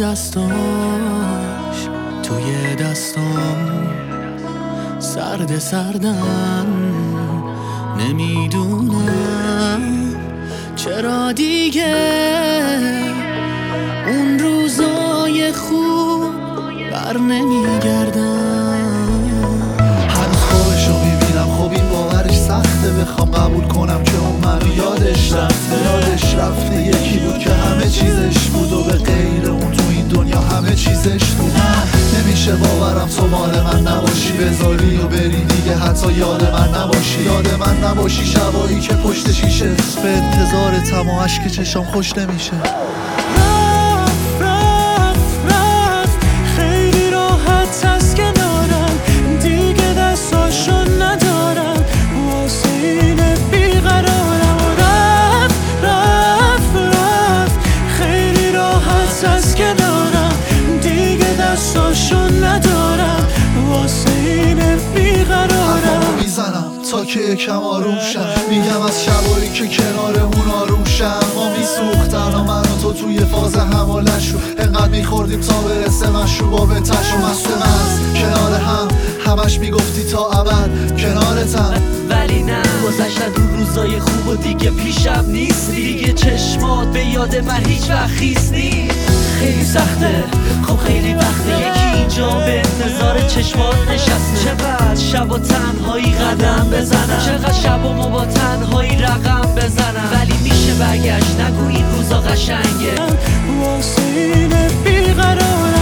دستاش توی دستام سرد سردن، نمیدونم چرا دیگه اون روزای خوب بر نمیگردن. هنوز خوابشو میبینم، خب این باورش سخته بخوام قبول کنم که اون منو یادش رفته یکی بود که همه چیزش بود و به غیر اون تو این دنیا همه چیزش بود. نمیشه باورم تو مال من نباشی، بذاری و بری دیگه حتی یاد من نباشی شبایی که پشت شیشه به انتظارتم و اشک چشام خوش نمیشه. خیلی راحت از کنارم، دیگه دستاشو ندارم واسه این بیقرارم. رفت خیلی راحت از کنارم، دیگه دستاشو ندارم واسه این بیقرارم. میزنم تا که یکم آروم شم، میگم از شبایی که کنار اون آروم شم. ما میسوختن و من و تو توی فاز همالشو انقدر میخوردیم تا برسه مشروبا به تشو. مست کنار هم همش میگفتی تا ابد کنارتم، ولی نه گذشتن اون روزای خوب و دیگه پیشم نیست. دیگه چشمات به یاد من هیچ وقت خیس نیست. خیلی سخته، خب خیلی وقته یکی اینجا به انتظار چشمات نشسته. چقدر شب و تنهایی قدم بزنم، چقدر شب و ما با تنهایی رقم بزنم. ولی میشه برگشت، نگو این روزا قشنگه واسه این بیقرارم.